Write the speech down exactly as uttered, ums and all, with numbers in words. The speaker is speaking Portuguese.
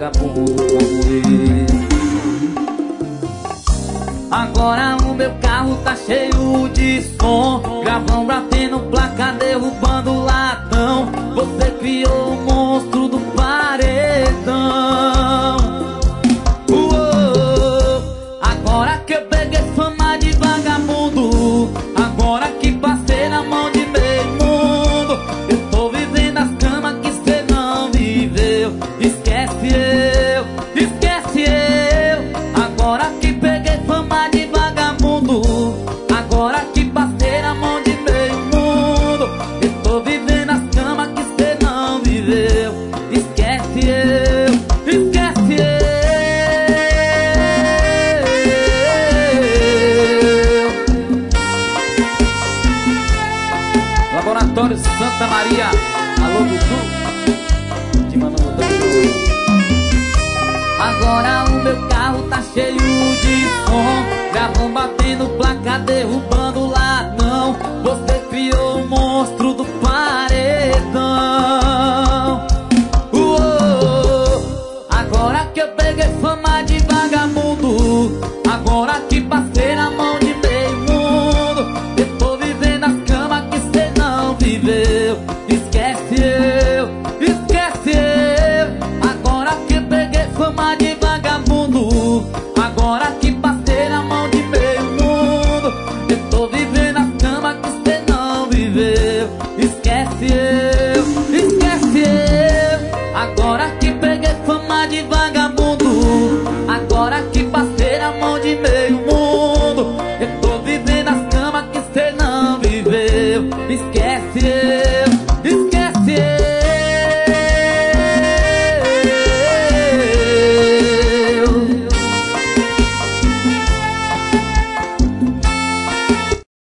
vagabundo como eu. Agora o meu carro tá cheio de som, gravão batendo placa, derrubando latão. Você criou o monstro do paredão. Uou, agora que eu peguei fama de vagabundo, agora que passei na mão de meio mundo, eu tô vivendo as camas que cê não viveu. Esquece eu, esquece eu. Agora que peguei fama de vagabundo, agora que passei na mão de meio mundo, eu tô vivendo as camas que cê não viveu. Esquece eu, esquece eu. Laboratório Santa Maria, alô Dudu, te mandando um beijo. Agora o meu carro tá cheio de som, gravão batendo placa, derrubando latão. Você criou o monstro do paredão. Uou, agora que eu peguei fama de vagabundo, agora que